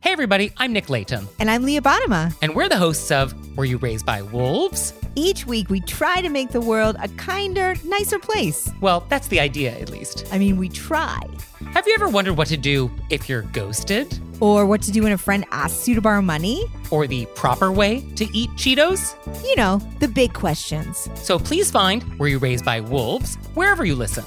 Hey everybody, I'm Nick Layton. And I'm Leah Bottima. And we're the hosts of Were You Raised by Wolves? Each week we try to make the world a kinder, nicer place. Well, that's the idea, at least. I mean, we try. Have you ever wondered what to do if you're ghosted? Or what to do when a friend asks you to borrow money? Or the proper way to eat Cheetos? You know, the big questions. So please find Were You Raised by Wolves wherever you listen.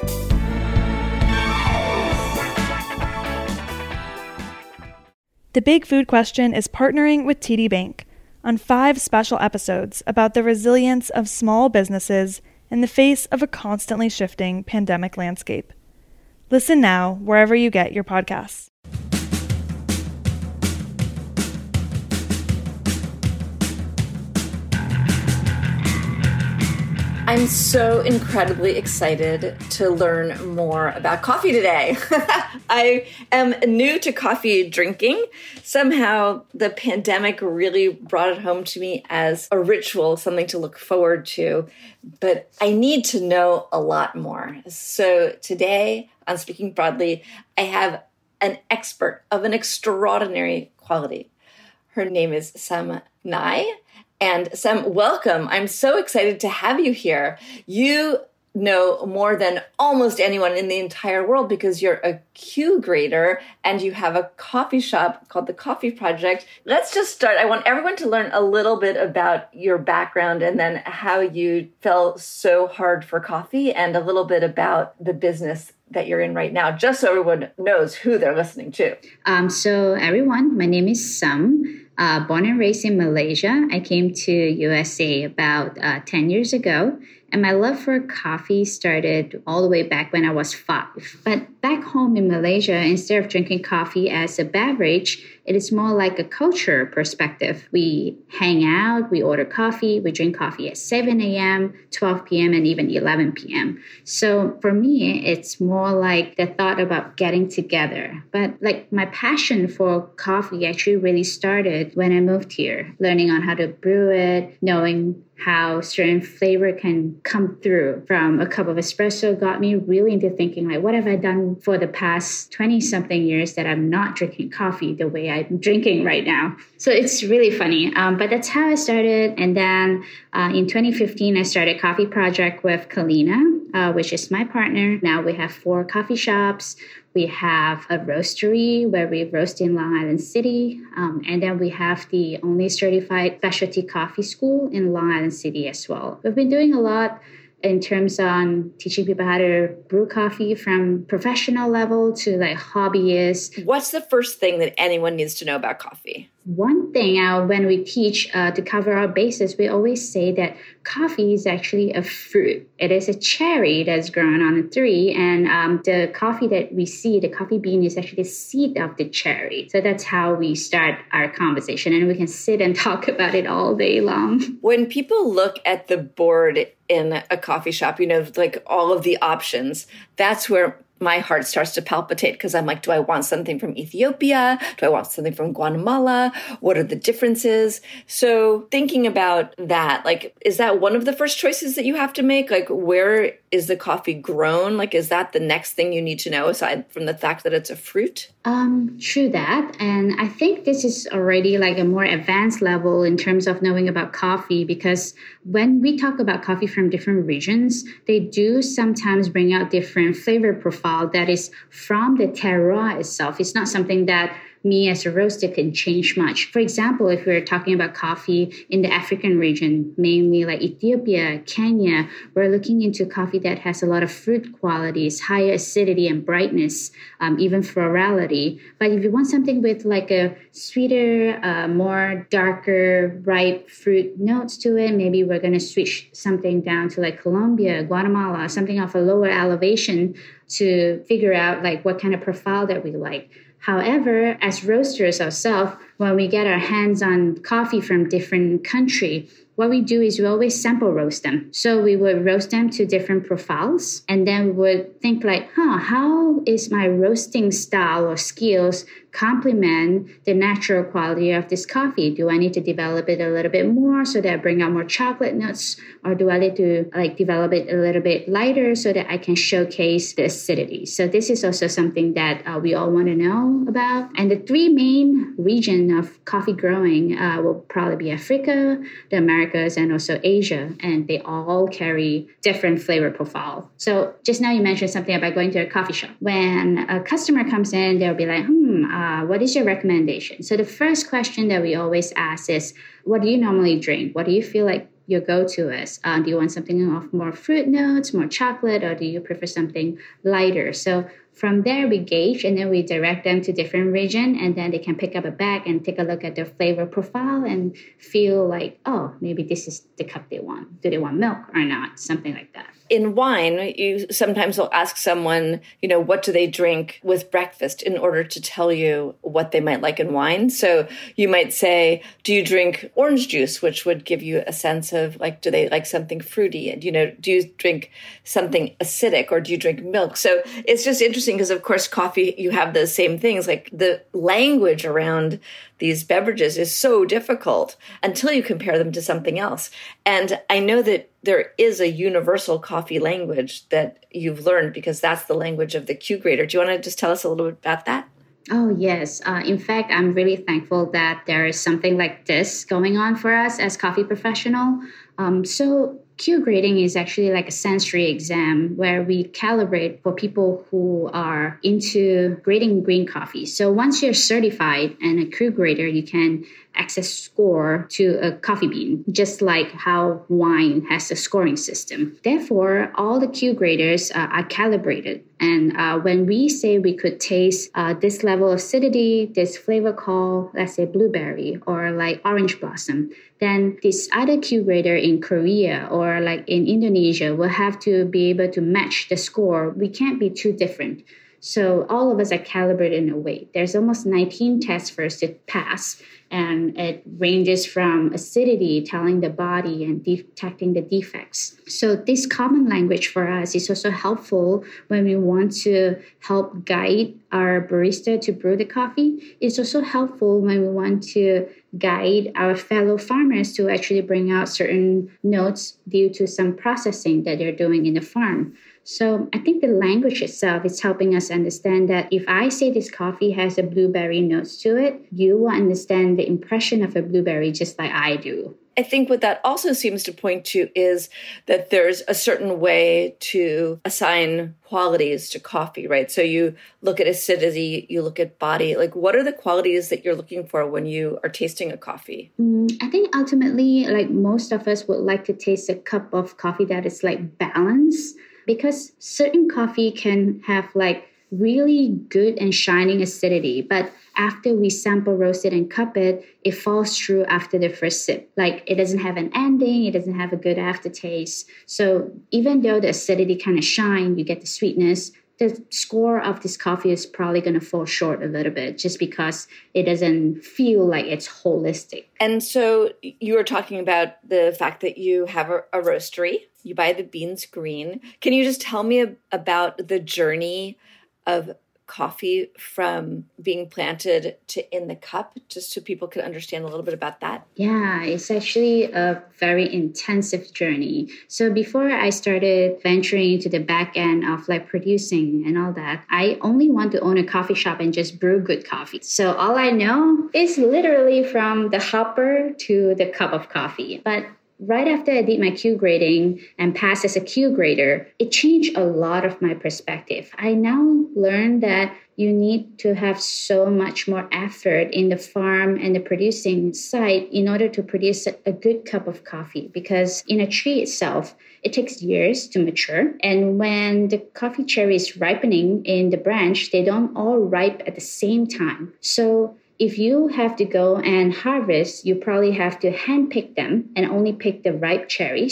The Big Food Question is partnering with TD Bank on 5 special episodes about the resilience of small businesses in the face of a constantly shifting pandemic landscape. Listen now wherever you get your podcasts. I'm so incredibly excited to learn more about coffee today. I am new to coffee drinking. Somehow the pandemic really brought it home to me as a ritual, something to look forward to. But I need to know a lot more. So today on Speaking Broadly, I have an expert of an extraordinary quality. Her name is Sam Ngai. And Sam, welcome. I'm so excited to have you here. You know more than almost anyone in the entire world because you're a Q grader and you have a coffee shop called The Coffee Project. Let's just start. I want everyone to learn a little bit about your background and then how you fell so hard for coffee and a little bit about the business that you're in right now, just so everyone knows who they're listening to. So everyone, my name is Sam. Born and raised in Malaysia. I came to USA about 10 years ago. And my love for coffee started all the way back when I was 5. But back home in Malaysia, instead of drinking coffee as a beverage, it is more like a culture perspective. We hang out, we order coffee, we drink coffee at 7 a.m., 12 p.m., and even 11 p.m. So for me, it's more like the thought about getting together. But like my passion for coffee actually really started when I moved here, learning on how to brew it, knowing how certain flavor can come through from a cup of espresso got me really into thinking, like, what have I done for the past 20-something years that I'm not drinking coffee the way I'm drinking right now? So it's really funny. But that's how I started. And then in 2015, I started Coffee Project with Kalina, which is my partner. Now we have 4 coffee shops. We have a roastery where we roast in Long Island City. And then we have the only certified specialty coffee school in Long Island City as well. We've been doing a lot in terms on teaching people how to brew coffee from professional level to like hobbyists. What's the first thing that anyone needs to know about coffee? One thing when we teach to cover our bases, we always say that coffee is actually a fruit. It is a cherry that's grown on a tree. And the coffee that we see, the coffee bean, is actually the seed of the cherry. So that's how we start our conversation. And we can sit and talk about it all day long. When people look at the board in a coffee shop, you know, like all of the options, that's where my heart starts to palpitate because I'm like, do I want something from Ethiopia? Do I want something from Guatemala? What are the differences? So thinking about that, like, is that one of the first choices that you have to make? Like, where is the coffee grown? Like, is that the next thing you need to know aside from the fact that it's a fruit? True that. And I think this is already like a more advanced level in terms of knowing about coffee, because when we talk about coffee from different regions, they do sometimes bring out different flavor profile that is from the terroir itself. It's not something that me as a roaster can change much. For example, if we're talking about coffee in the African region, mainly like Ethiopia, Kenya, we're looking into coffee that has a lot of fruit qualities, higher acidity and brightness, even florality. But if you want something with like a sweeter, more darker, ripe fruit notes to it, maybe we're going to switch something down to like Colombia, Guatemala, something of a lower elevation to figure out like what kind of profile that we like. However, as roasters ourselves, when we get our hands on coffee from different country, what we do is we always sample roast them. So we would roast them to different profiles, and then we would think like, how is my roasting style or skills complement the natural quality of this coffee? Do I need to develop it a little bit more so that I bring out more chocolate notes, or do I need to develop it a little bit lighter so that I can showcase the acidity? So this is also something that we all want to know about. And the three main regions of coffee growing will probably be Africa, the Americas, and also Asia, and they all carry different flavor profile. So just now you mentioned something about going to a coffee shop. When a customer comes in, they'll be like, what is your recommendation? So the first question that we always ask is, what do you normally drink? What do you feel like your go-to is? Do you want something of more fruit notes, more chocolate, or do you prefer something lighter? So from there, we gauge, and then we direct them to different region, and then they can pick up a bag and take a look at their flavor profile and feel like, oh, maybe this is the cup they want. Do they want milk or not? Something like that. In wine, you sometimes will ask someone, what do they drink with breakfast in order to tell you what they might like in wine. So you might say, do you drink orange juice, which would give you a sense of do they like something fruity? And, do you drink something acidic, or do you drink milk? So it's just interesting because, of course, coffee, you have the same things. Like the language around these beverages is so difficult until you compare them to something else. And I know that there is a universal coffee language that you've learned because that's the language of the Q grader. Do you want to just tell us a little bit about that? Oh, yes. In fact, I'm really thankful that there is something like this going on for us as coffee professional. So Q grading is actually like a sensory exam where we calibrate for people who are into grading green coffee. So once you're certified and a Q grader, you can access score to a coffee bean, just like how wine has a scoring system. Therefore, all the Q graders are calibrated. And when we say we could taste this level of acidity, this flavor called, let's say, blueberry or like orange blossom, then this other Q grader in Korea or like in Indonesia will have to be able to match the score. We can't be too different. So all of us are calibrated in a way. There's almost 19 tests for us to pass, and it ranges from acidity, telling the body, and detecting the defects. So this common language for us is also helpful when we want to help guide our barista to brew the coffee. It's also helpful when we want to guide our fellow farmers to actually bring out certain notes due to some processing that they're doing in the farm. So I think the language itself is helping us understand that if I say this coffee has a blueberry notes to it, you will understand the impression of a blueberry just like I do. I think what that also seems to point to is that there's a certain way to assign qualities to coffee, right? So you look at acidity, you look at body. Like, what are the qualities that you're looking for when you are tasting a coffee? I think ultimately, like most of us would like to taste a cup of coffee that is like balanced, because certain coffee can have like really good and shining acidity, but after we sample roast it and cup it, it falls through after the first sip. Like it doesn't have an ending, it doesn't have a good aftertaste. So even though the acidity kind of shine, you get the sweetness, the score of this coffee is probably going to fall short a little bit just because it doesn't feel like it's holistic. And so you were talking about the fact that you have a roastery, you buy the beans green. Can you just tell me about the journey of coffee from being planted to in the cup, just so people can understand a little bit about that? Yeah, it's actually a very intensive journey. So before I started venturing into the back end of like producing and all that, I only want to own a coffee shop and just brew good coffee. So all I know is literally from the hopper to the cup of coffee. But right after I did my Q grading and passed as a Q grader, it changed a lot of my perspective. I now learned that you need to have so much more effort in the farm and the producing side in order to produce a good cup of coffee, because in a tree itself, it takes years to mature. And when the coffee cherry is ripening in the branch, they don't all ripe at the same time. So if you have to go and harvest, you probably have to handpick them and only pick the ripe cherries.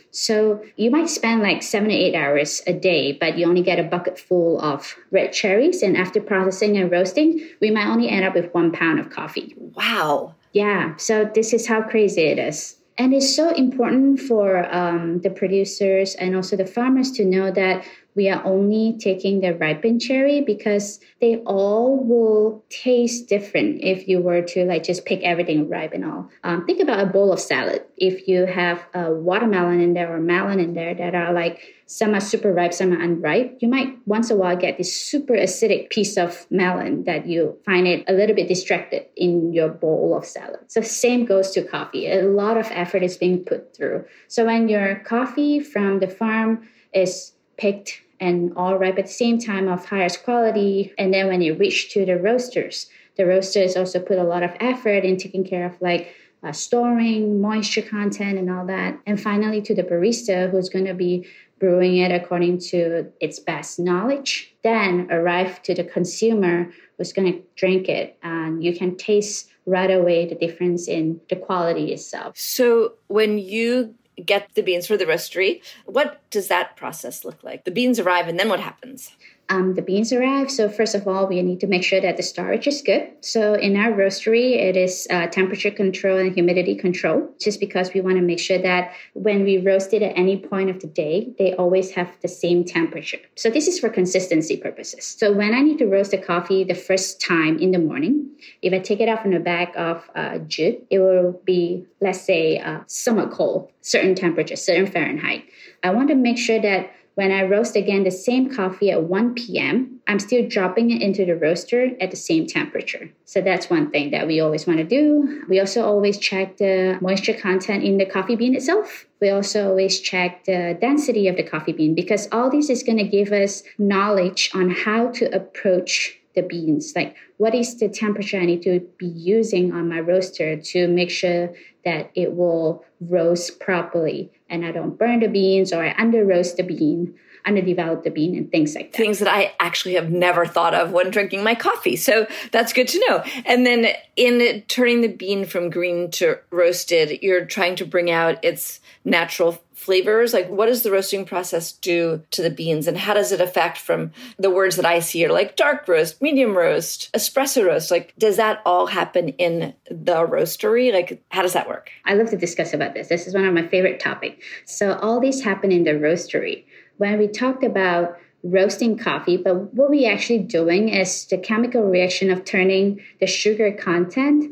So you might spend like 7 to 8 hours a day, but you only get a bucket full of red cherries. And after processing and roasting, we might only end up with 1 pound of coffee. Wow. Yeah, so this is how crazy it is. And it's so important for the producers and also the farmers to know that we are only taking the ripened cherry because they all will taste different if you were to like just pick everything ripe and all. Think about a bowl of salad. If you have a watermelon in there or melon in there that are like, some are super ripe, some are unripe, you might once in a while get this super acidic piece of melon that you find it a little bit distracted in your bowl of salad. So same goes to coffee. A lot of effort is being put through. So when your coffee from the farm is picked and all ripe at the same time of highest quality, and then when you reach to the roasters also put a lot of effort in taking care of like storing, moisture content and all that. And finally to the barista who's going to be brewing it according to its best knowledge, then arrive to the consumer who's going to drink it. And you can taste right away the difference in the quality itself. So when you get the beans for the roastery, what does that process look like? The beans arrive and then what happens? The beans arrive. So first of all, we need to make sure that the storage is good. So in our roastery, it is temperature control and humidity control, just because we want to make sure that when we roast it at any point of the day, they always have the same temperature. So this is for consistency purposes. So when I need to roast the coffee the first time in the morning, if I take it out from the bag of jute, it will be, let's say, somewhat cold, certain temperature, certain Fahrenheit. I want to make sure that when I roast again the same coffee at 1 p.m., I'm still dropping it into the roaster at the same temperature. So that's one thing that we always want to do. We also always check the moisture content in the coffee bean itself. We also always check the density of the coffee bean, because all this is going to give us knowledge on how to approach the beans. Like, what is the temperature I need to be using on my roaster to make sure that it will roast properly and I don't burn the beans or I underdevelop the bean and things like that. Things that I actually have never thought of when drinking my coffee. So that's good to know. And then in turning the bean from green to roasted, you're trying to bring out its natural flavors. Like, what does the roasting process do to the beans, and how does it affect from the words that I see are like dark roast, medium roast, espresso roast? Like, does that all happen in the roastery? Like, how does that work? I love to discuss about this. This is one of my favorite topics. So all these happen in the roastery. When we talked about roasting coffee, but what we're actually doing is the chemical reaction of turning the sugar content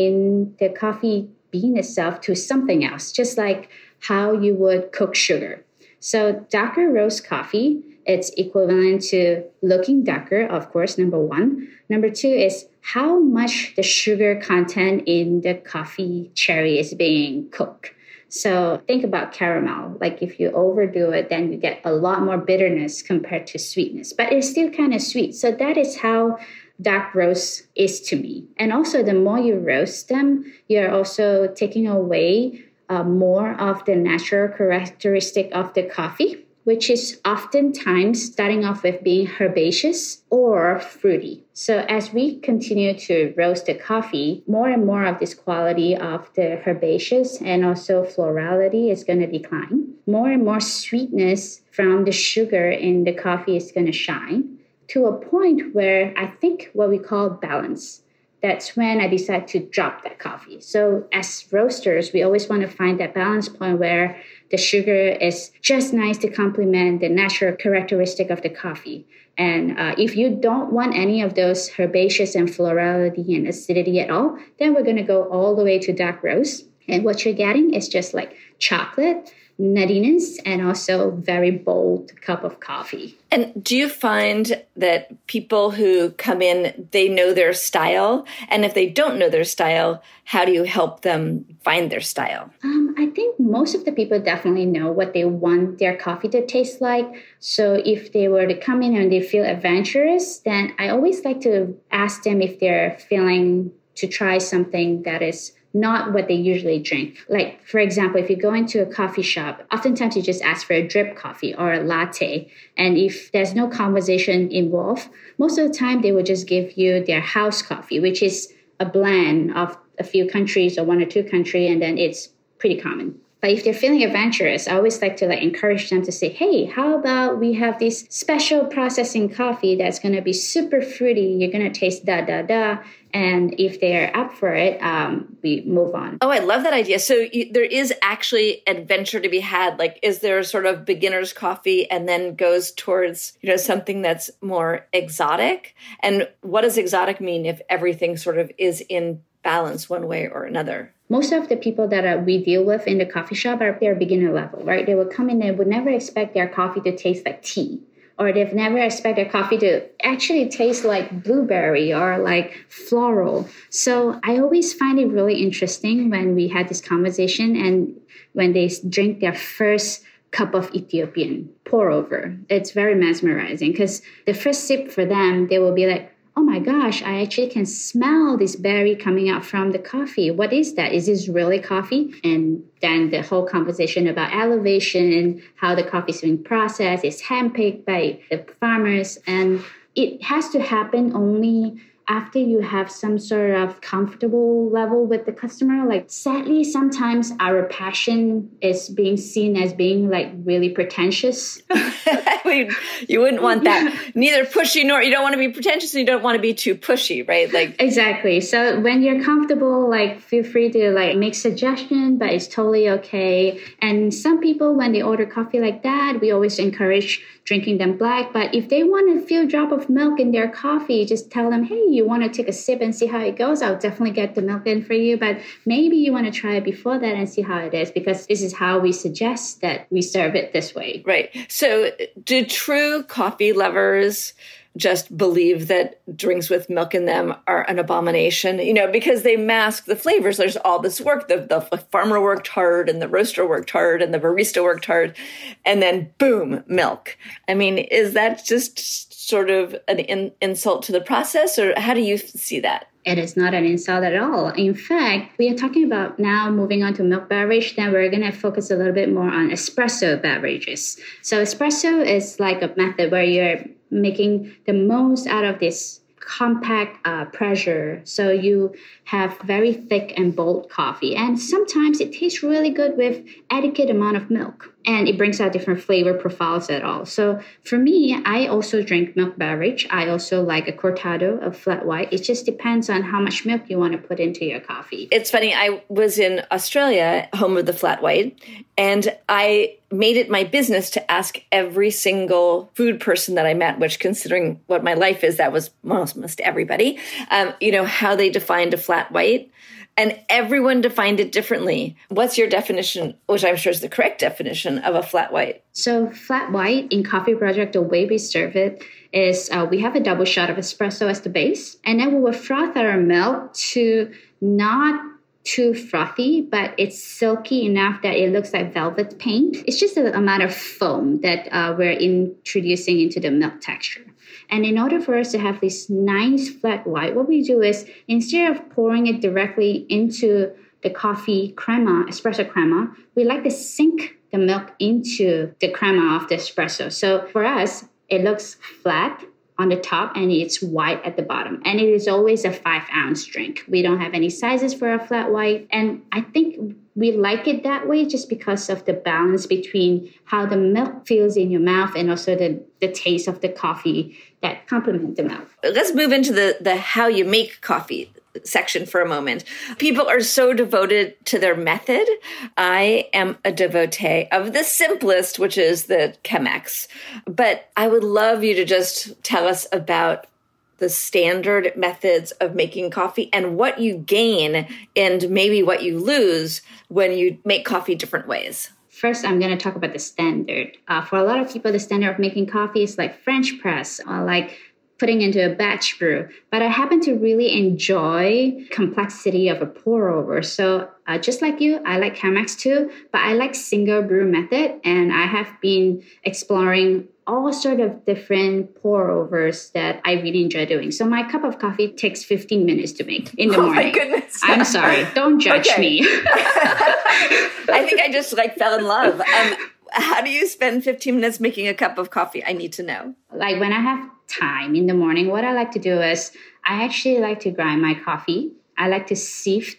in the coffee bean itself to something else, just like how you would cook sugar. So darker roast coffee, it's equivalent to looking darker, of course, number one. Number two is how much the sugar content in the coffee cherry is being cooked. So think about caramel. Like, if you overdo it, then you get a lot more bitterness compared to sweetness, but it's still kind of sweet. So that is how dark roast is to me. And also, the more you roast them, you're also taking away more of the natural characteristic of the coffee, which is oftentimes starting off with being herbaceous or fruity. So as we continue to roast the coffee, more and more of this quality of the herbaceous and also florality is going to decline. More and more sweetness from the sugar in the coffee is going to shine, to a point where I think what we call balance. That's when I decide to drop that coffee. So as roasters, we always want to find that balance point where the sugar is just nice to complement the natural characteristic of the coffee. And if you don't want any of those herbaceous and florality and acidity at all, then we're going to go all the way to dark roast. And what you're getting is just like chocolate, nuttiness, and also very bold cup of coffee. And do you find that people who come in, they know their style? And if they don't know their style, how do you help them find their style? I think most of the people definitely know what they want their coffee to taste like. So if they were to come in and they feel adventurous, then I always like to ask them if they're feeling to try something that is not what they usually drink. Like, for example, if you go into a coffee shop, oftentimes you just ask for a drip coffee or a latte. And if there's no conversation involved, most of the time they will just give you their house coffee, which is a blend of a few countries or one or two countries, and then it's pretty common. But if they're feeling adventurous, I always like to encourage them to say, hey, how about we have this special processing coffee that's going to be super fruity. You're going to taste da. And if they're up for it, we move on. Oh, I love that idea. So there is actually adventure to be had. Like, is there sort of beginner's coffee and then goes towards, something that's more exotic? And what does exotic mean if everything sort of is in balance one way or another? Most of the people that we deal with in the coffee shop they're beginner level, right? They would come in and would never expect their coffee to taste like tea. Or they've never expected coffee to actually taste like blueberry or like floral. So I always find it really interesting when we had this conversation and when they drink their first cup of Ethiopian pour over. It's very mesmerizing because the first sip for them, they will be like, oh my gosh, I actually can smell this berry coming out from the coffee. What is that? Is this really coffee? And then the whole conversation about elevation and how the coffee is being processed is handpicked by the farmers. And it has to happen only after you have some sort of comfortable level with the customer. Like, sadly, sometimes our passion is being seen as being really pretentious. You wouldn't want that. Neither pushy nor you don't want to be pretentious and you don't want to be too pushy, right? Exactly. So when you're comfortable, feel free to make suggestions, but it's totally okay. And some people, when they order coffee like that, we always encourage drinking them black. But if they want a few drop of milk in their coffee, just tell them, hey, you want to take a sip and see how it goes? I'll definitely get the milk in for you. But maybe you want to try it before that and see how it is, because this is how we suggest that we serve it this way. Right. So do true coffee lovers just believe that drinks with milk in them are an abomination, because they mask the flavors? There's all this work. The farmer worked hard and the roaster worked hard and the barista worked hard. And then boom, milk. I mean, is that just sort of an insult to the process, or how do you see that? It is not an insult at all. In fact, we are talking about now moving on to milk beverage. Then we're going to focus a little bit more on espresso beverages. So espresso is like a method where you're making the most out of this compact pressure. So you have very thick and bold coffee. And sometimes it tastes really good with adequate amount of milk. And it brings out different flavor profiles at all. So for me, I also drink milk beverage. I also like a cortado, a flat white. It just depends on how much milk you want to put into your coffee. It's funny. I was in Australia, home of the flat white, and I made it my business to ask every single food person that I met, which, considering what my life is, that was almost everybody, how they defined a flat white. And everyone defined it differently. What's your definition, which I'm sure is the correct definition, of a flat white? So flat white in Coffee Project, the way we serve it is we have a double shot of espresso as the base. And then we will froth our milk to not too frothy, but it's silky enough that it looks like velvet paint. It's just a amount of foam that we're introducing into the milk texture. And in order for us to have this nice flat white, what we do is, instead of pouring it directly into the coffee crema, espresso crema, we like to sink the milk into the crema of the espresso. So for us, it looks flat on the top and it's white at the bottom. And it is always a 5-ounce drink. We don't have any sizes for a flat white. And I think we like it that way just because of the balance between how the milk feels in your mouth and also the taste of the coffee that complement the milk. Let's move into the how you make coffee section for a moment. People are so devoted to their method. I am a devotee of the simplest, which is the Chemex. But I would love you to just tell us about the standard methods of making coffee and what you gain and maybe what you lose when you make coffee different ways. First, I'm going to talk about the standard. For a lot of people, the standard of making coffee is like French press or like putting into a batch brew. But I happen to really enjoy complexity of a pour over. So just like you, I like Chemex too, but I like single brew method. And I have been exploring all sort of different pour overs that I really enjoy doing. So my cup of coffee takes 15 minutes to make in the morning. Oh my goodness. I'm sorry. Don't judge me. I think I just fell in love. How do you spend 15 minutes making a cup of coffee? I need to know. Like when I have time in the morning, what I like to do is I actually like to grind my coffee. I like to sieve them.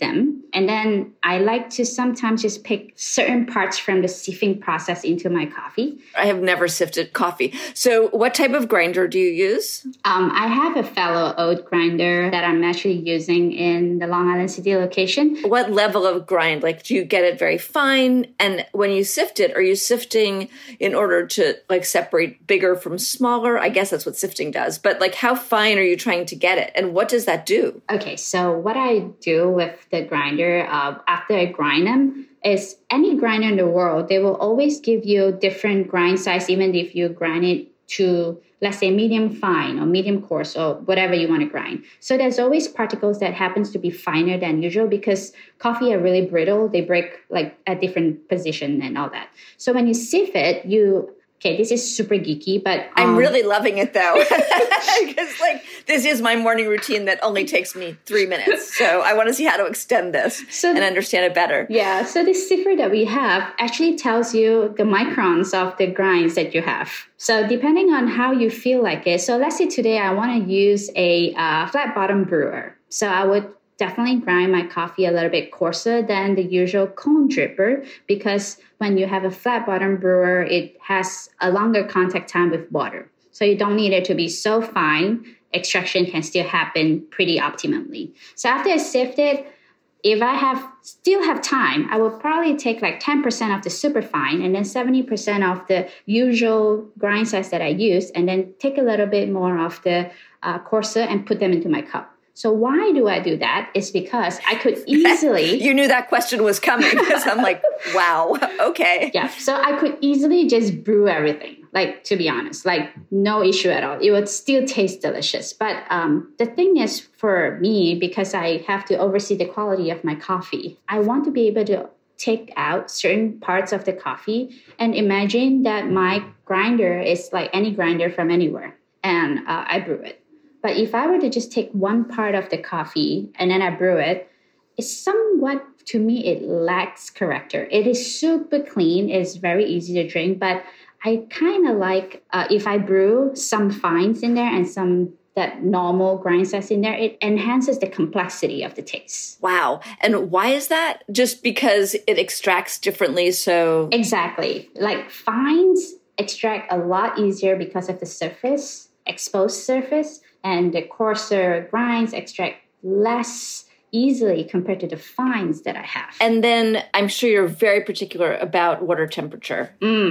And then I like to sometimes just pick certain parts from the sieving process into my coffee. I have never sifted coffee. So what type of grinder do you use? I have a fellow oat grinder that I'm actually using in the Long Island City location. What level of grind? Like, do you get it very fine? And when you sift it, are you sifting in order to like separate bigger from smaller? I guess that's what sifting does. But like, how fine are you trying to get it? And what does that do? Okay, so what I do with the grinder after I grind them is any grinder in the world, they will always give you different grind size, even if you grind it to, let's say, medium fine or medium coarse or whatever you want to grind. So there's always particles that happens to be finer than usual because coffee are really brittle. They break like at different position and all that. So when you sieve it, okay, this is super geeky, but I'm really loving it though, because like this is my morning routine that only takes me 3 minutes. So I want to see how to extend this and understand it better. Yeah. So the sifter that we have actually tells you the microns of the grinds that you have. So depending on how you feel like it. So let's say today I want to use a flat bottom brewer. So I would definitely grind my coffee a little bit coarser than the usual cone dripper because when you have a flat bottom brewer, it has a longer contact time with water. So you don't need it to be so fine. Extraction can still happen pretty optimally. So after I sift it, if I still have time, I will probably take like 10% of the super fine and then 70% of the usual grind size that I use, and then take a little bit more of the coarser and put them into my cup. So why do I do that? It's because I could easily... You knew that question was coming because I'm like, wow, okay. Yeah, so I could easily just brew everything, like, to be honest, like no issue at all. It would still taste delicious. But the thing is for me, because I have to oversee the quality of my coffee, I want to be able to take out certain parts of the coffee and imagine that my grinder is like any grinder from anywhere and I brew it. But if I were to just take one part of the coffee and then I brew it, it's somewhat, to me, it lacks character. It is super clean. It's very easy to drink. But I kind of like if I brew some fines in there and some that normal grind size in there, it enhances the complexity of the taste. Wow. And why is that? Just because it extracts differently, so... Exactly. Like fines extract a lot easier because of the surface, exposed surface. And the coarser grinds extract less easily compared to the fines that I have. And then I'm sure you're very particular about water temperature.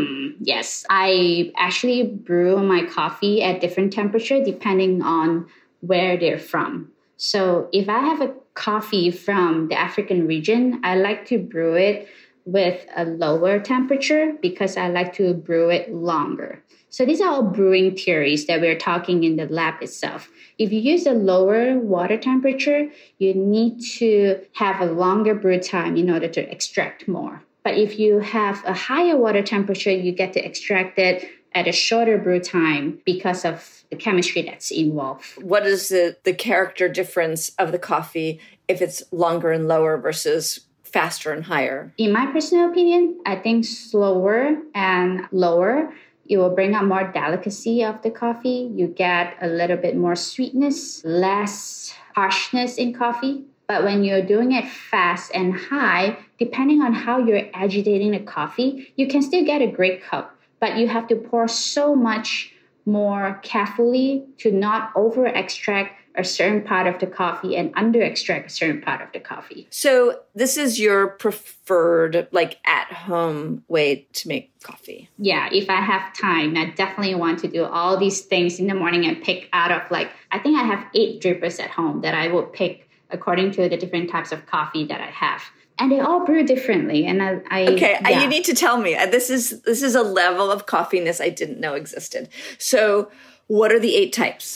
Yes. I actually brew my coffee at different temperature depending on where they're from. So if I have a coffee from the African region, I like to brew it with a lower temperature because I like to brew it longer. So these are all brewing theories that we're talking in the lab itself. If you use a lower water temperature, you need to have a longer brew time in order to extract more. But if you have a higher water temperature, you get to extract it at a shorter brew time because of the chemistry that's involved. What is the character difference of the coffee if it's longer and lower versus faster and higher? In my personal opinion, I think slower and lower, it will bring out more delicacy of the coffee. You get a little bit more sweetness, less harshness in coffee. But when you're doing it fast and high, depending on how you're agitating the coffee, you can still get a great cup. But you have to pour so much more carefully to not over-extract a certain part of the coffee and under-extract a certain part of the coffee. So this is your preferred, like, at-home way to make coffee? Yeah, if I have time, I definitely want to do all these things in the morning and pick out of, like, I think I have 8 drippers at home that I will pick according to the different types of coffee that I have. And they all brew differently. And you need to tell me. This is a level of coffeeness I didn't know existed. So what are the 8 types?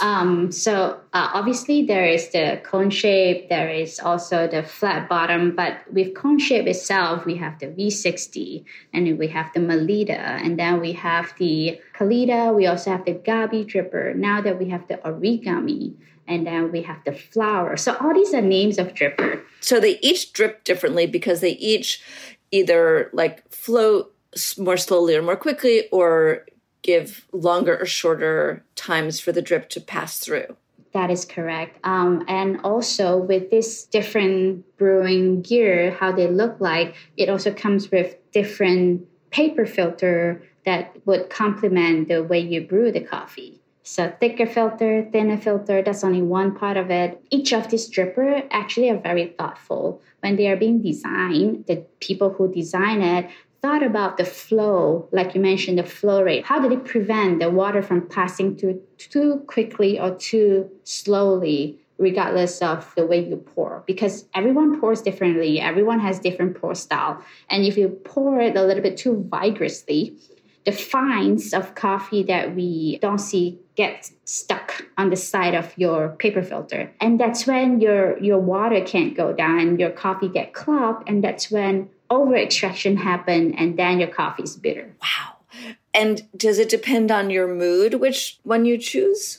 Obviously there is the cone shape. There is also the flat bottom. But with cone shape itself, we have the V60, and then we have the Melita, and then we have the Kalita. We also have the Gabi dripper. Now that we have the Origami, and then we have the flower. So all these are names of dripper. So they each drip differently because they each either like float more slowly or more quickly, or give longer or shorter times for the drip to pass through. That is correct. And also with this different brewing gear, how they look like, it also comes with different paper filter that would complement the way you brew the coffee. So thicker filter, thinner filter, that's only one part of it. Each of these dripper actually are very thoughtful. When they are being designed, the people who design it thought about the flow, like you mentioned, the flow rate. How did it prevent the water from passing too quickly or too slowly, regardless of the way you pour? Because everyone pours differently. Everyone has different pour style. And if you pour it a little bit too vigorously, the fines of coffee that we don't see get stuck on the side of your paper filter. And that's when your water can't go down and your coffee get clogged. And that's when over extraction happen, and then your coffee is bitter. Wow. And does it depend on your mood, which one you choose?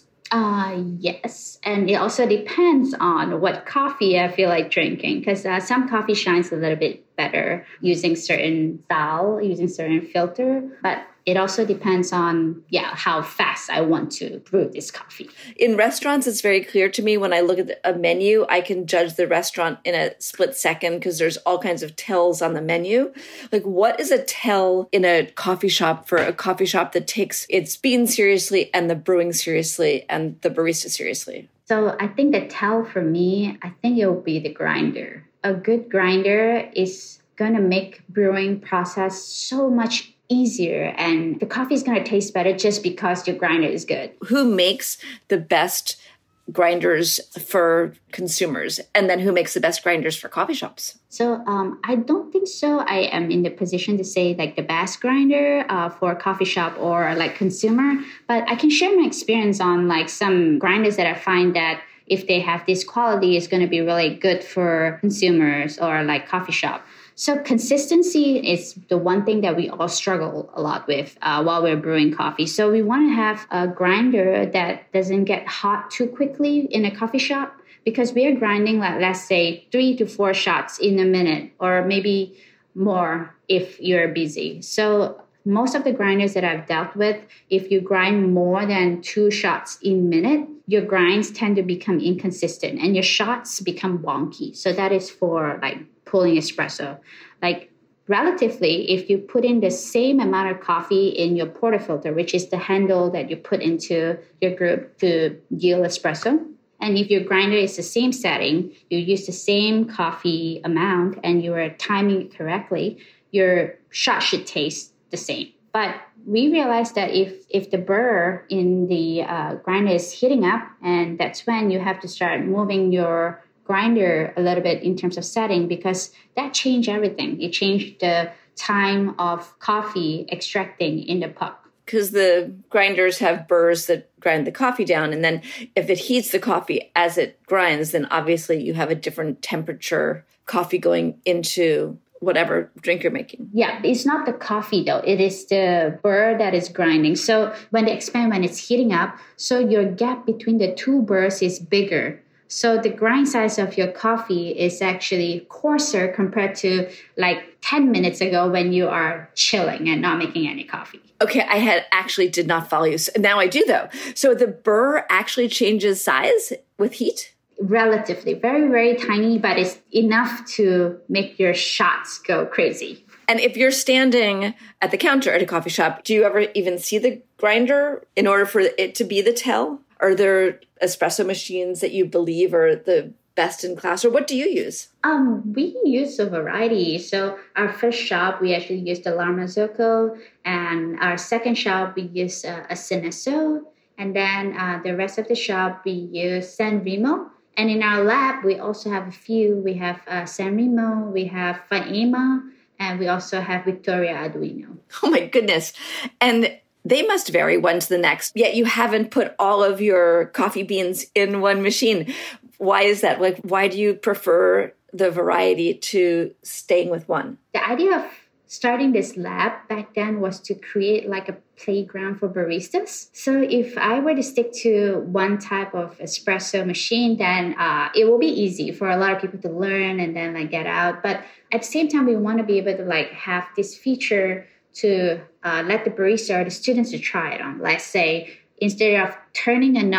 Yes. And it also depends on what coffee I feel like drinking, because some coffee shines a little bit better using certain style, using certain filter. But it also depends on, how fast I want to brew this coffee. In restaurants, it's very clear to me when I look at a menu, I can judge the restaurant in a split second because there's all kinds of tells on the menu. Like, what is a tell in a coffee shop for a coffee shop that takes its beans seriously and the brewing seriously and the barista seriously? So I think the tell for me, I think it will be the grinder. A good grinder is going to make brewing process so much easier, and the coffee is going to taste better just because your grinder is good. Who makes the best grinders for consumers, and then who makes the best grinders for coffee shops? So I don't think so. I am in the position to say like the best grinder for a coffee shop or like consumer, but I can share my experience on like some grinders that I find that if they have this quality, it's going to be really good for consumers or like coffee shop. So consistency is the one thing that we all struggle a lot with while we're brewing coffee. So we want to have a grinder that doesn't get hot too quickly in a coffee shop, because we are grinding, like, let's say 3 to 4 shots in a minute, or maybe more if you're busy. So most of the grinders that I've dealt with, if you grind more than 2 shots in a minute, your grinds tend to become inconsistent and your shots become wonky. So that is for like pulling espresso. Like relatively, if you put in the same amount of coffee in your portafilter, which is the handle that you put into your group to yield espresso, and if your grinder is the same setting, you use the same coffee amount and you are timing it correctly, your shot should taste the same. But we realized that if the burr in the grinder is heating up, and that's when you have to start moving your grinder a little bit in terms of setting, because that changed everything. It changed the time of coffee extracting in the puck. Because the grinders have burrs that grind the coffee down. And then if it heats the coffee as it grinds, then obviously you have a different temperature coffee going into whatever drink you're making. Yeah, it's not the coffee though. It is the burr that is grinding. So when they expand, when it's heating up, so your gap between the 2 burrs is bigger. So the grind size of your coffee is actually coarser compared to like 10 minutes ago when you are chilling and not making any coffee. Okay, I did not follow you. So now I do though. So the burr actually changes size with heat? Relatively, very, very tiny, but it's enough to make your shots go crazy. And if you're standing at the counter at a coffee shop, do you ever even see the grinder in order for it to be the tell? Are there espresso machines that you believe are the best in class, or what do you use? We use a variety. So our first shop, we actually used the La Marzocco, and our second shop, we use a Synesso, and then the rest of the shop, we use San Remo. And in our lab, we also have a few. We have San Remo, we have Faema, and we also have Victoria Arduino. Oh my goodness. And they must vary one to the next, yet you haven't put all of your coffee beans in one machine. Why is that? Like, why do you prefer the variety to staying with one? The idea of starting this lab back then was to create like a playground for baristas. So if I were to stick to one type of espresso machine, then it will be easy for a lot of people to learn and then like get out. But at the same time, we want to be able to like have this feature to let the barista or the students to try it on. Let's say instead of turning a knob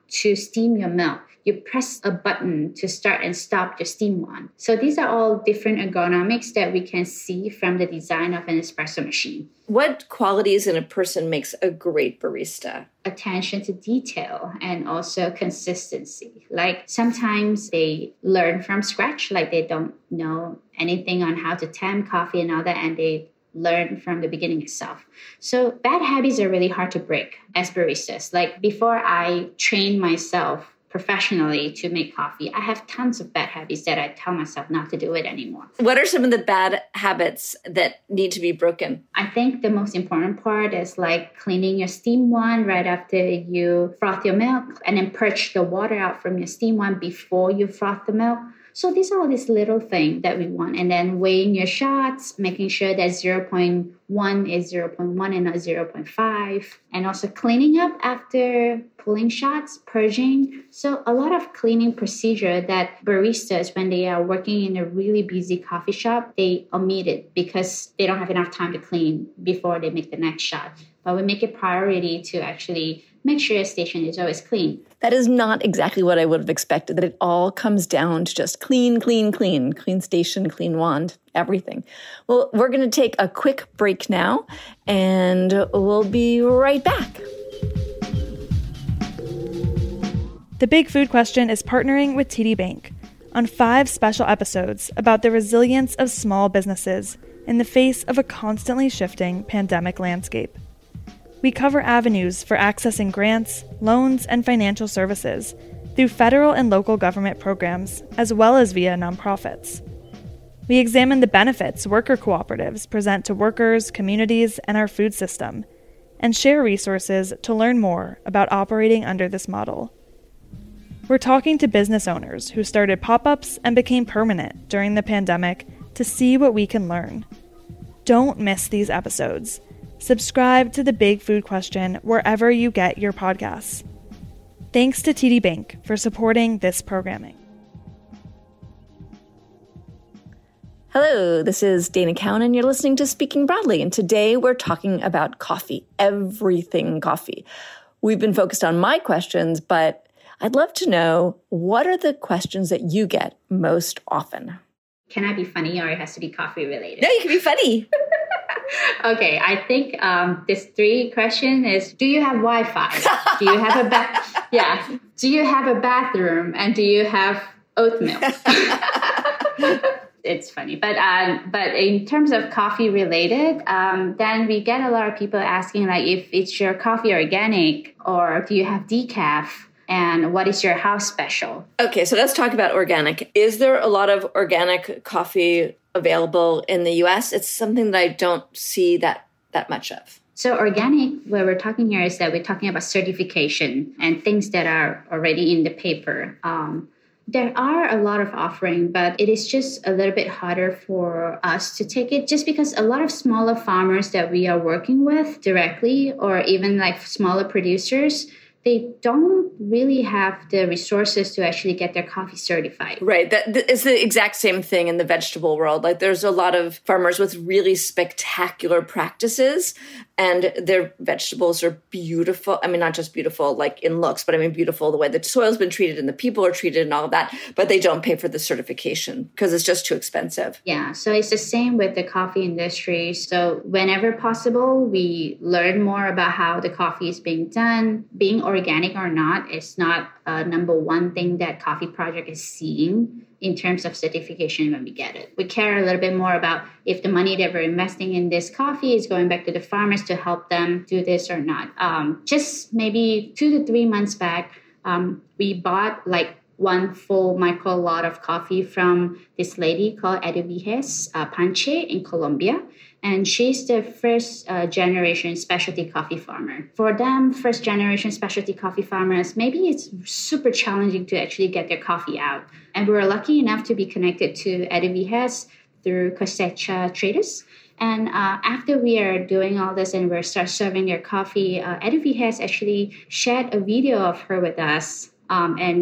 to steam your milk. You press a button to start and stop your steam wand. So these are all different ergonomics that we can see from the design of an espresso machine. What qualities in a person makes a great barista? Attention to detail and also consistency. Like sometimes they learn from scratch, like they don't know anything on how to temp coffee and all that, and they learn from the beginning itself. So bad habits are really hard to break as baristas. Like before I trained myself professionally to make coffee, I have tons of bad habits that I tell myself not to do it anymore. What are some of the bad habits that need to be broken? I think the most important part is like cleaning your steam wand right after you froth your milk, and then purge the water out from your steam wand before you froth the milk. So these are all these little things that we want. And then weighing your shots, making sure that 0.1 is 0.1 and not 0.5. And also cleaning up after pulling shots, purging. So a lot of cleaning procedure that baristas, when they are working in a really busy coffee shop, they omit it because they don't have enough time to clean before they make the next shot. But we make it priority to actually make sure your station is always clean. That is not exactly what I would have expected, that it all comes down to just clean station, clean wand, everything. Well, we're going to take a quick break now, and we'll be right back. The Big Food Question is partnering with TD Bank on 5 special episodes about the resilience of small businesses in the face of a constantly shifting pandemic landscape. We cover avenues for accessing grants, loans, and financial services through federal and local government programs, as well as via nonprofits. We examine the benefits worker cooperatives present to workers, communities, and our food system, and share resources to learn more about operating under this model. We're talking to business owners who started pop-ups and became permanent during the pandemic to see what we can learn. Don't miss these episodes. Subscribe to The Big Food Question wherever you get your podcasts. Thanks to TD Bank for supporting this programming. Hello, this is Dana Cowan, and you're listening to Speaking Broadly. And today we're talking about coffee, everything coffee. We've been focused on my questions, but I'd love to know, what are the questions that you get most often? Can I be funny, or it has to be coffee related? No, you can be funny. Okay, I think this 3 question is: do you have Wi-Fi? Do you have a Do you have a bathroom? And do you have oatmeal? It's funny, but in terms of coffee related, then we get a lot of people asking like if it's your coffee organic, or do you have decaf? And what is your house special? Okay, so let's talk about organic. Is there a lot of organic coffee available in the US? It's something that I don't see that much of. So organic, what we're talking here is that we're talking about certification and things that are already in the paper. There are a lot of offering, but it is just a little bit harder for us to take it just because a lot of smaller farmers that we are working with directly, or even like smaller producers, they don't really have the resources to actually get their coffee certified. Right. It's the exact same thing in the vegetable world. Like there's a lot of farmers with really spectacular practices, and their vegetables are beautiful. I mean, not just beautiful like in looks, but I mean beautiful the way the soil's been treated and the people are treated and all of that, but they don't pay for the certification because it's just too expensive. Yeah. So it's the same with the coffee industry. So whenever possible, we learn more about how the coffee is being done. Being organic or not is not number one thing that Coffee Project is seeing in terms of certification when we get it. We care a little bit more about if the money that we're investing in this coffee is going back to the farmers to help them do this or not. Just maybe 2 to 3 months back, we bought like one full micro lot of coffee from this lady called Eduviges Panche in Colombia. And she's the first generation specialty coffee farmer. For them, first generation specialty coffee farmers, maybe it's super challenging to actually get their coffee out. And we were lucky enough to be connected to Eduviges through Cosecha Traders. And after we are doing all this and we start serving their coffee, Eduviges actually shared a video of her with us. And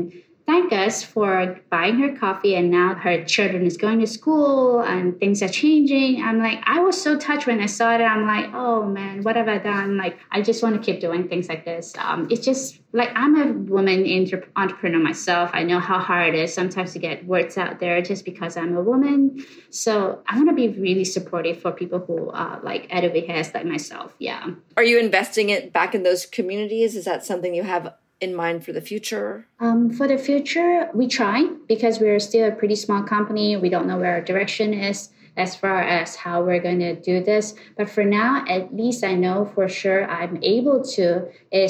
thank us for buying her coffee, and now her children is going to school and things are changing. I'm like, I was so touched when I saw it. I'm like, oh man, what have I done? Like, I just want to keep doing things like this. It's just like, I'm a woman entrepreneur myself. I know how hard it is sometimes to get words out there just because I'm a woman. So I want to be really supportive for people who like Eduvie has, like myself. Yeah. Are you investing it back in those communities? Is that something you have in mind for the future? For the future, we try, because we're still a pretty small company. We don't know where our direction is as far as how we're going to do this. But for now, at least I know for sure I'm able to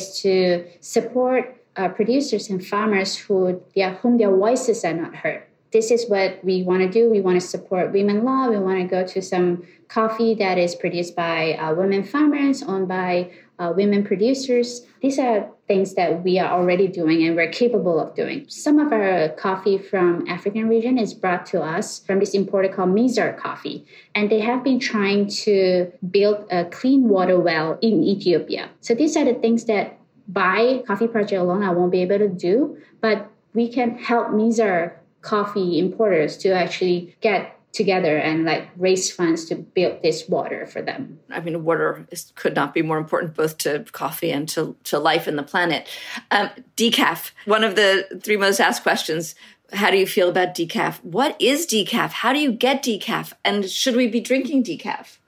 support producers and farmers whom their voices are not heard. This is what we want to do. We want to support women law. We want to go to some coffee that is produced by women farmers, owned by women producers. These are things that we are already doing and we're capable of doing. Some of our coffee from African region is brought to us from this importer called Mizar Coffee. And they have been trying to build a clean water well in Ethiopia. So these are the things that by Coffee Project alone I won't be able to do, but we can help Mizar coffee importers to actually get together and like raise funds to build this water for them. I mean, water could not be more important both to coffee and to life and the planet. Decaf, one of the three most asked questions. How do you feel about decaf? What is decaf? How do you get decaf? And should we be drinking decaf?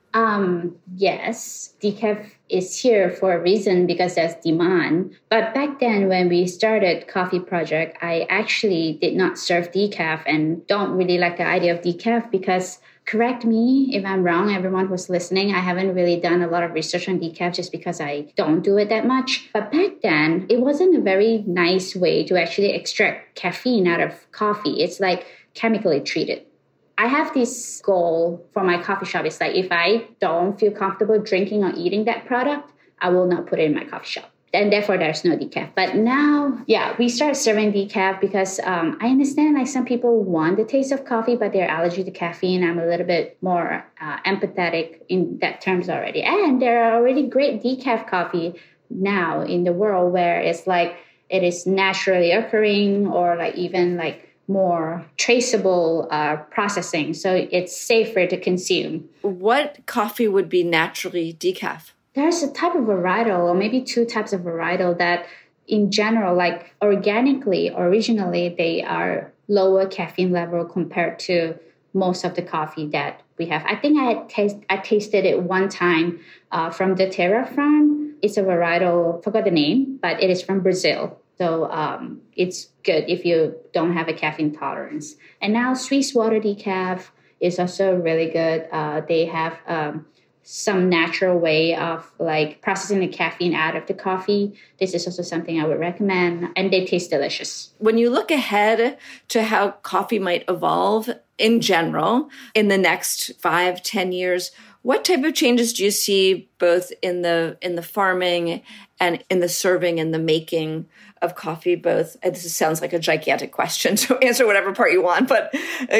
Yes, decaf is here for a reason because there's demand. But back then when we started Coffee Project, I actually did not serve decaf and don't really like the idea of decaf because, correct me if I'm wrong, everyone who's listening, I haven't really done a lot of research on decaf just because I don't do it that much. But back then, it wasn't a very nice way to actually extract caffeine out of coffee. It's like chemically treated. I have this goal for my coffee shop. It's like, if I don't feel comfortable drinking or eating that product, I will not put it in my coffee shop. And therefore, there's no decaf. But now, we start serving decaf because I understand like some people want the taste of coffee, but they're allergic to caffeine. I'm a little bit more empathetic in that terms already. And there are already great decaf coffee now in the world where it's like it is naturally occurring or like even like more traceable processing, so it's safer to consume. What coffee would be naturally decaf? There's a type of varietal, or maybe two types of varietal that in general, like organically, originally, they are lower caffeine level compared to most of the coffee that we have. I think I tasted it one time from the Terra farm. It's a varietal, forgot the name, but it is from Brazil. So it's good if you don't have a caffeine tolerance. And now Swiss water decaf is also really good. They have some natural way of like processing the caffeine out of the coffee. This is also something I would recommend. And they taste delicious. When you look ahead to how coffee might evolve in general in the next 5-10 years, what type of changes do you see both in the farming and in the serving and the making of coffee? Both, this sounds like a gigantic question, so answer whatever part you want. But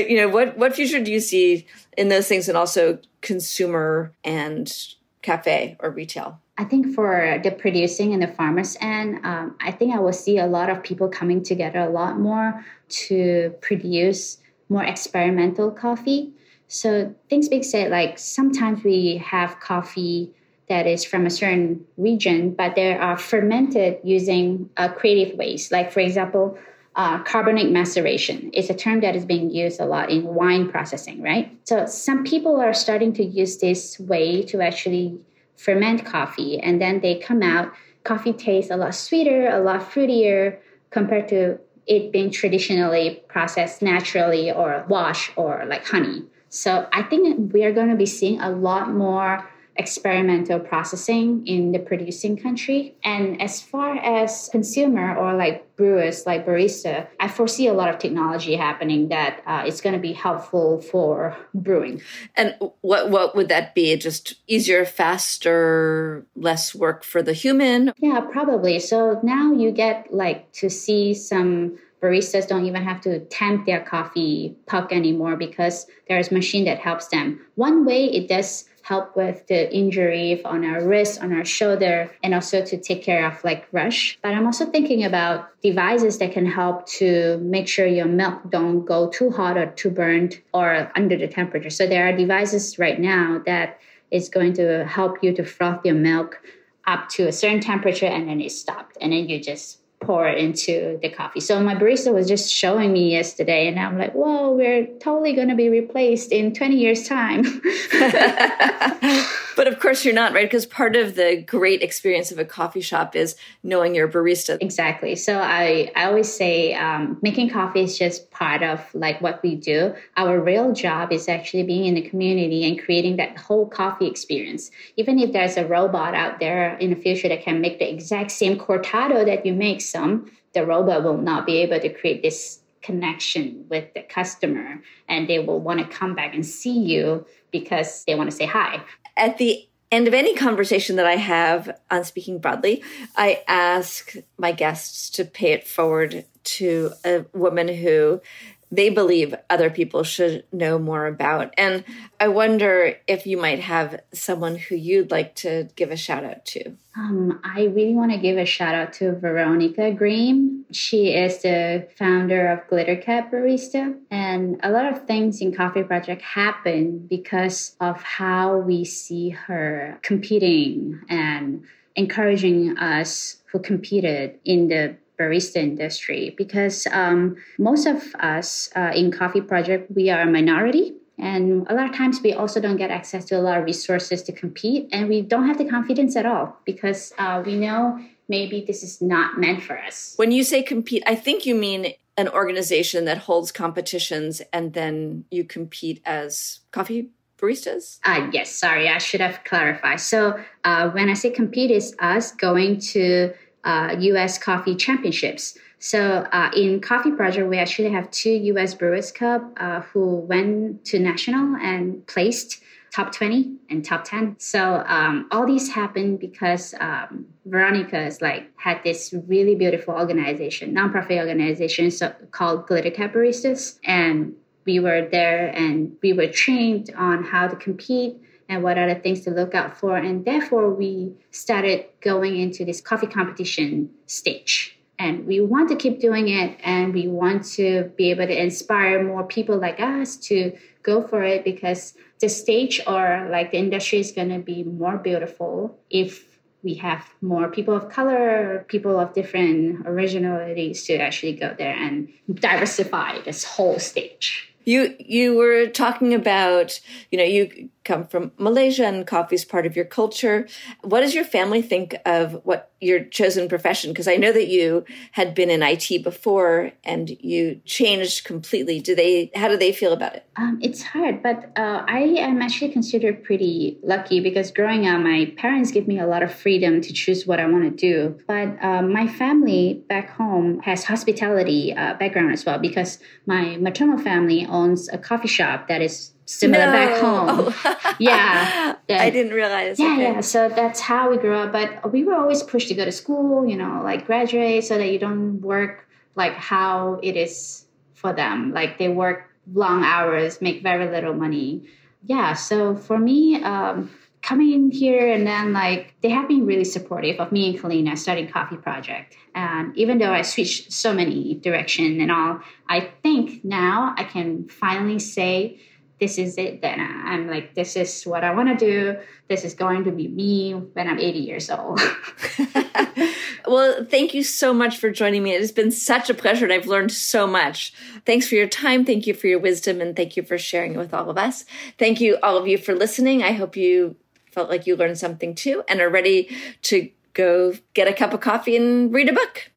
what future do you see in those things, and also consumer and cafe or retail? I think for the producing and the farmers end, I think I will see a lot of people coming together a lot more to produce more experimental coffee. So things being said, like sometimes we have coffee that is from a certain region, but they are fermented using creative ways. Like, for example, carbonate maceration is a term that is being used a lot in wine processing, right? So some people are starting to use this way to actually ferment coffee, and then they come out, coffee tastes a lot sweeter, a lot fruitier compared to it being traditionally processed naturally or washed or like honey. So I think we are going to be seeing a lot more experimental processing in the producing country. And as far as consumer or like brewers, like barista, I foresee a lot of technology happening that is going to be helpful for brewing. And what would that be? Just easier, faster, less work for the human? Yeah, probably. So now you get like to see some baristas don't even have to temp their coffee puck anymore because there's a machine that helps them. One way it does help with the injury on our wrist, on our shoulder, and also to take care of like rush. But I'm also thinking about devices that can help to make sure your milk don't go too hot or too burnt or under the temperature. So there are devices right now that is going to help you to froth your milk up to a certain temperature, and then it stopped, and then you just pour it into the coffee. So my barista was just showing me yesterday, and I'm like, whoa, we're totally going to be replaced in 20 years' time. But of course you're not, right? Because part of the great experience of a coffee shop is knowing your barista. Exactly. So I always say making coffee is just part of like what we do. Our real job is actually being in the community and creating that whole coffee experience. Even if there's a robot out there in the future that can make the exact same cortado that you make, the robot will not be able to create this connection with the customer, and they will want to come back and see you because they want to say hi. At the end of any conversation that I have on Speaking Broadly, I ask my guests to pay it forward to a woman who they believe other people should know more about. And I wonder if you might have someone who you'd like to give a shout out to. I really want to give a shout out to Veronica Green. She is the founder of Glitter Cap Barista. And a lot of things in Coffee Project happen because of how we see her competing and encouraging us who competed in the barista industry, because most of us in Coffee Project, we are a minority. And a lot of times we also don't get access to a lot of resources to compete. And we don't have the confidence at all because we know maybe this is not meant for us. When you say compete, I think you mean an organization that holds competitions and then you compete as coffee baristas? Yes, sorry, I should have clarified. So when I say compete, it's us going to U.S. Coffee Championships. So in Coffee Project, we actually have 2 U.S. Brewers Cup who went to national and placed top 20 and top 10. So all these happened because Veronica had this really beautiful organization, nonprofit organization called Glitter Cap Baristas. And we were there and we were trained on how to compete and what are the things to look out for. And therefore, we started going into this coffee competition stage. And we want to keep doing it. And we want to be able to inspire more people like us to go for it, because the stage or the industry is going to be more beautiful if we have more people of color, people of different originalities to actually go there and diversify this whole stage. You were talking about, you come from Malaysia and coffee is part of your culture. What does your family think of what your chosen profession? Because I know that you had been in IT before and you changed completely. How do they feel about it? It's hard, but I am actually considered pretty lucky because growing up, my parents give me a lot of freedom to choose what I want to do. But my family back home has hospitality background as well, because my maternal family owns a coffee shop that is similar back home. Oh. Yeah. I didn't realize. Yeah, okay. yeah. So that's how we grew up. But we were always pushed to go to school, graduate so that you don't work how it is for them. They work long hours, make very little money. Yeah. So for me, coming in here and then they have been really supportive of me and Kalina starting Coffee Project. And even though I switched so many directions and all, I think now I can finally say, this is it then. I'm this is what I want to do. This is going to be me when I'm 80 years old. Well, thank you so much for joining me. It has been such a pleasure and I've learned so much. Thanks for your time. Thank you for your wisdom. And thank you for sharing it with all of us. Thank you, all of you, for listening. I hope you felt like you learned something too and are ready to go get a cup of coffee and read a book.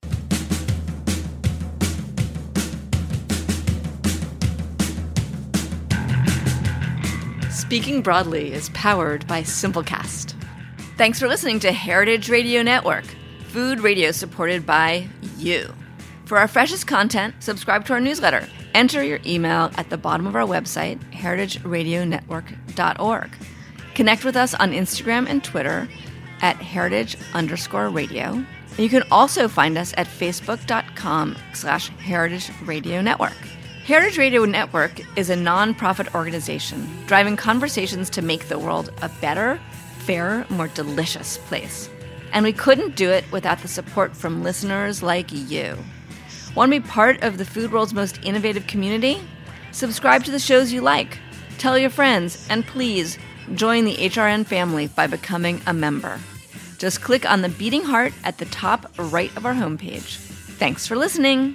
Speaking Broadly is powered by Simplecast. Thanks for listening to Heritage Radio Network, food radio supported by you. For our freshest content, subscribe to our newsletter. Enter your email at the bottom of our website, heritageradionetwork.org. Connect with us on Instagram and Twitter at heritage_radio. And you can also find us at facebook.com/heritage patreon.com/Heritage Radio Network. Heritage Radio Network is a nonprofit organization driving conversations to make the world a better, fairer, more delicious place. And we couldn't do it without the support from listeners like you. Want to be part of the food world's most innovative community? Subscribe to the shows you like, tell your friends, and please join the HRN family by becoming a member. Just click on the beating heart at the top right of our homepage. Thanks for listening.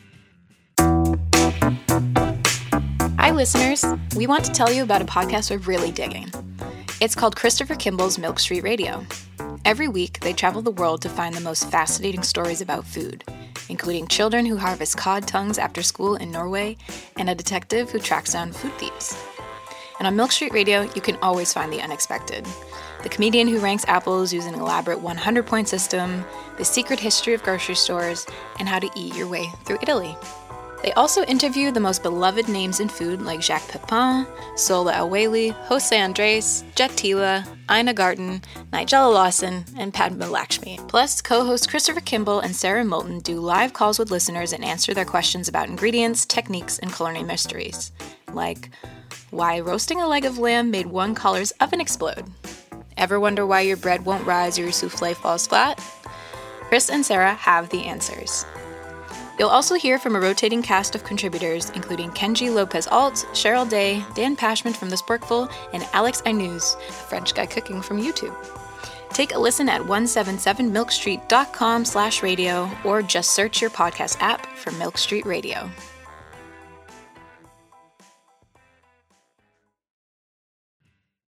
Hi, listeners. We want to tell you about a podcast we're really digging. It's called Christopher Kimball's Milk Street Radio. Every week, they travel the world to find the most fascinating stories about food, including children who harvest cod tongues after school in Norway and a detective who tracks down food thieves. And on Milk Street Radio, you can always find the unexpected. The comedian who ranks apples using an elaborate 100-point system, the secret history of grocery stores, and how to eat your way through Italy. They also interview the most beloved names in food like Jacques Pepin, Sola El-Waylly, Jose Andres, Jet Tila, Ina Garten, Nigella Lawson, and Padma Lakshmi. Plus, co-hosts Christopher Kimball and Sarah Moulton do live calls with listeners and answer their questions about ingredients, techniques, and culinary mysteries. Like, why roasting a leg of lamb made one caller's oven explode? Ever wonder why your bread won't rise or your souffle falls flat? Chris and Sarah have the answers. You'll also hear from a rotating cast of contributors, including Kenji Lopez-Alt, Cheryl Day, Dan Pashman from The Sporkful, and Alex Aynouz, a French guy cooking from YouTube. Take a listen at 177milkstreet.com/radio or just search your podcast app for Milk Street Radio.